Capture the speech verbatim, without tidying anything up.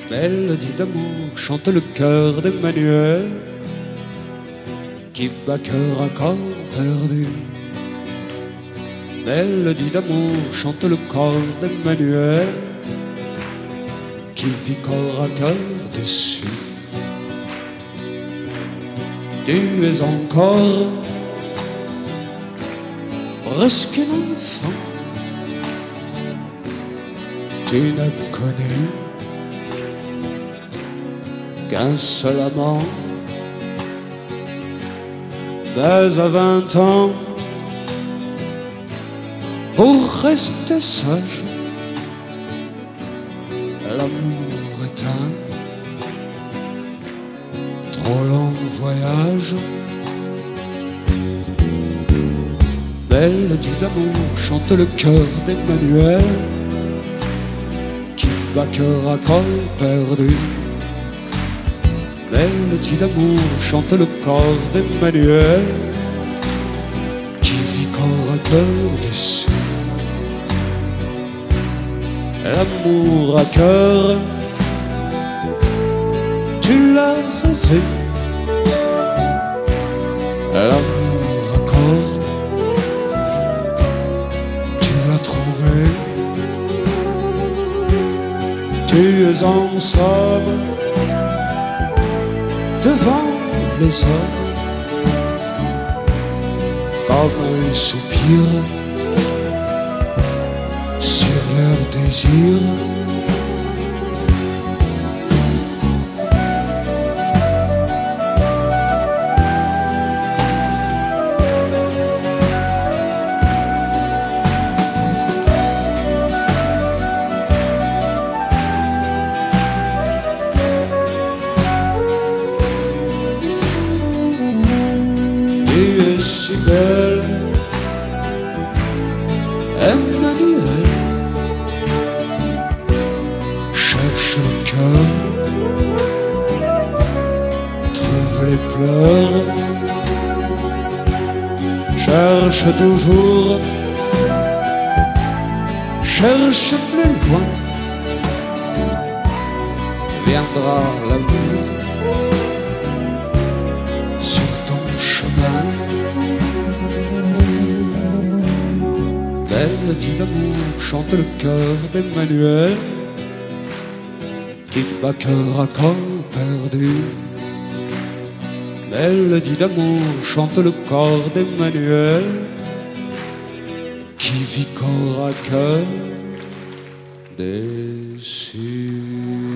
Mélodie d'amour chante le cœur d'Emmanuel, qui bat cœur à corps perdu. Mélodie d'amour chante le corps d'Emmanuel, qui vit corps à cœur déçu. Tu es encore presque un enfant, tu ne connais qu'un seul amant. Mais à vingt ans, pour rester sage, l'amour est un trop long voyage. Mélodie d'amour chante le cœur d'Emmanuel, qui bat cœur à corps perdu. Mélodie d'amour chante le corps d'Emmanuel, qui vit corps à cœur déçu. L'amour à cœur, tu l'as rêvé. L'amour à corps, tu l'as trouvé. Tu es en somme devant les hommes comme un soupir sur leur désir. Tu es si belle, Emmanuel. Cherche le cœur, trouve les pleurs. Cherche toujours, cherche plus loin. Viendra l'amour sur ton chemin. Mélodie d'amour chante le cœur d'Emmanuel, qui bat cœur à corps perdu. Mélodie d'amour chante le corps d'Emmanuel, qui vit corps à cœur déçu.